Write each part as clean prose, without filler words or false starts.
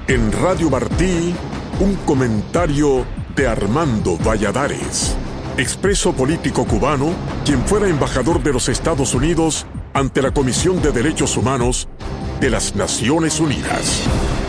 En Radio Martí, un comentario de Armando Valladares, expreso político cubano, quien fuera embajador de los Estados Unidos ante la Comisión de Derechos Humanos de las Naciones Unidas.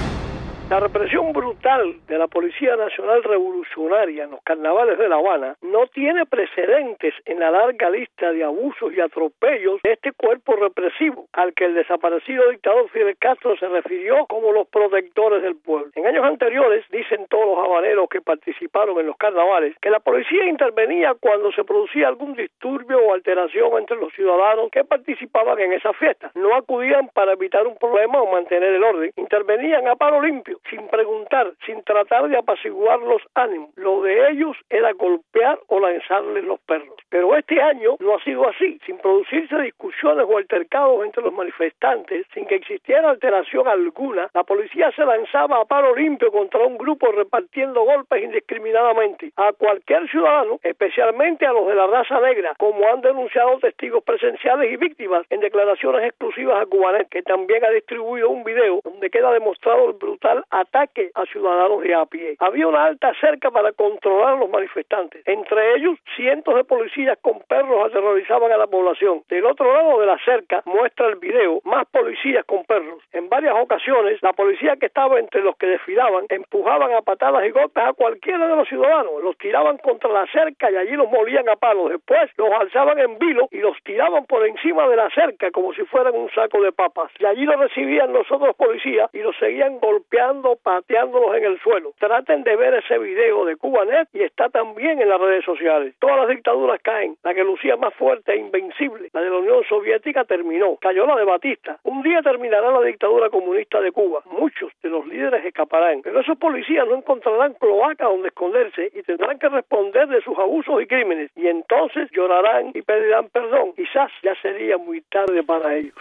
La represión brutal de la Policía Nacional Revolucionaria en los carnavales de La Habana no tiene precedentes en la larga lista de abusos y atropellos de este cuerpo represivo, al que el desaparecido dictador Fidel Castro se refirió como los protectores del pueblo. En años anteriores, dicen todos los habaneros que participaron en los carnavales, que la policía intervenía cuando se producía algún disturbio o alteración entre los ciudadanos que participaban en esas fiestas. No acudían para evitar un problema o mantener el orden, intervenían a palo limpio, sin preguntar, sin tratar de apaciguar los ánimos. Lo de ellos era golpear o lanzarles los perros. Pero este año no ha sido así. Sin producirse discusiones o altercados entre los manifestantes, sin que existiera alteración alguna, la policía se lanzaba a palo limpio contra un grupo repartiendo golpes indiscriminadamente a cualquier ciudadano, especialmente a los de la raza negra, como han denunciado testigos presenciales y víctimas en declaraciones exclusivas a Cubanet, que también ha distribuido un video donde queda demostrado el brutal ataque a ciudadanos de a pie. Había una alta cerca para controlar a los manifestantes. Entre ellos, cientos de policías con perros aterrorizaban a la población. Del otro lado de la cerca, muestra el video, más policías con perros. En varias ocasiones, la policía que estaba entre los que desfilaban empujaban a patadas y golpes a cualquiera de los ciudadanos. Los tiraban contra la cerca y allí los molían a palos. Después, los alzaban en vilo y los tiraban por encima de la cerca como si fueran un saco de papas. Y allí los recibían los otros policías y los seguían golpeando, pateándolos en el suelo. Traten de ver ese video de Cubanet y está también en las redes sociales. Todas las dictaduras caen. La que lucía más fuerte e invencible, la de la Unión Soviética, terminó. Cayó la de Batista. Un día terminará la dictadura comunista de Cuba. Muchos de los líderes escaparán, pero esos policías no encontrarán cloaca donde esconderse y tendrán que responder de sus abusos y crímenes. Y entonces llorarán y pedirán perdón. Quizás ya sería muy tarde para ellos.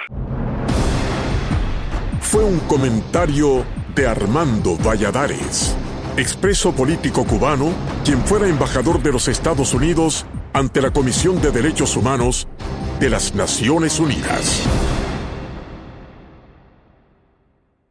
Fue un comentario de Armando Valladares, expreso político cubano, quien fuera embajador de los Estados Unidos ante la Comisión de Derechos Humanos de las Naciones Unidas.